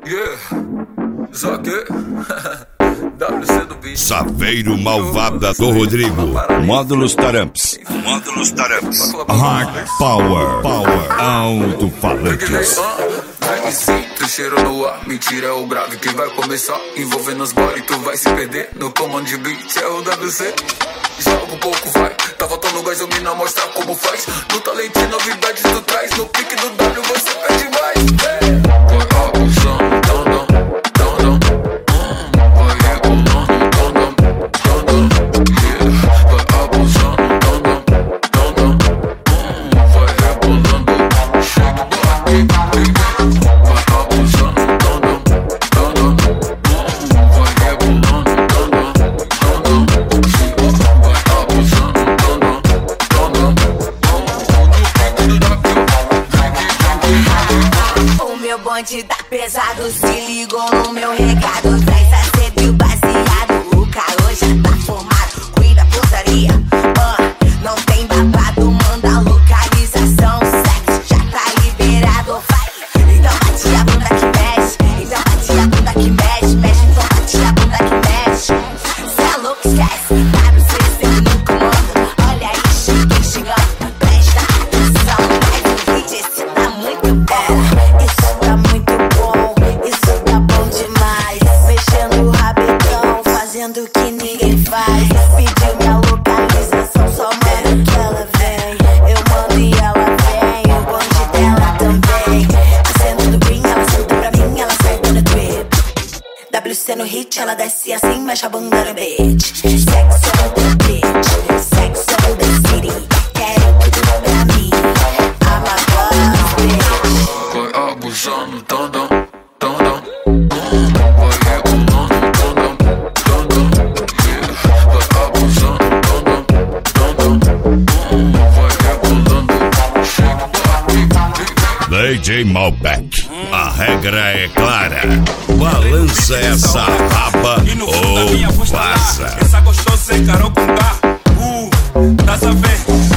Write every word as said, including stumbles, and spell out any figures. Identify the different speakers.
Speaker 1: Yeah, Zaque. W C do bicho.
Speaker 2: Saveiro Malvada do Rodrigo. Módulos Taramps. Módulos Taramps. Hard Power. Power. Alto-falantes.
Speaker 1: Vem sim, trecheiro no ar. Mentira é o grave que vai começar. Envolvendo os body, tu vai se perder. No comando de beat é o W C. Joga um pouco, vai. Tá faltando gás, eu me não mostrar como faz. No talento e novidades tu traz. No pique do W você pede mais. Vai abusando, dão, dão, dão, dão. Vai rebolando, dão, dão, dão, dão. Vai abusando, dão, dão, dão, dão. Vai rebolando, chega aqui. Vai abusando, dão, dão, dão, dão. Vai rebolando, dão, dão, dão, dão. Vai abusando, dão, dão, dão, dão. No pique do W.
Speaker 3: O meu bonde tá pesado, se ligou no meu recado. Traz acedo e o baseado, o calor já tá formado. Cuida putaria, uh, não tem babado. Manda localização, sexo já tá liberado. Vai, então bate a bunda que mexe. Então bate a bunda que mexe, mexe. Então bate a bunda que mexe. Cê é louco, esquece, W C sempre no comando. Olha aí, cheguei chegando, presta atenção. Mas o vídeo esse tá muito bom. Isso tá muito bom, isso tá bom demais. Mexendo o rabetão, fazendo o que ninguém faz. Pediu minha localização, só manda que ela vem. Eu mando e ela vem, o bonde dela também. Acendo do green, ela senta pra mim, ela acerta no trip. W C no hit, ela desce assim, mexe a bunda no beat. Sexo on the beach, sexo on the city. Querem tudo pra mim, I'm a boss bitch.
Speaker 1: Vai abusando, dão, dão, dão, dão. Vai rebolando, dão, dão, dão, dão. Vai abusando, dão, dão, dão, dão. Vai rebolando, chega aqui.
Speaker 2: D J Malbec. A regra é clara. Balança essa raba ou vaza.
Speaker 4: Essa gostosa encarou com K. Uh, tá sabendo?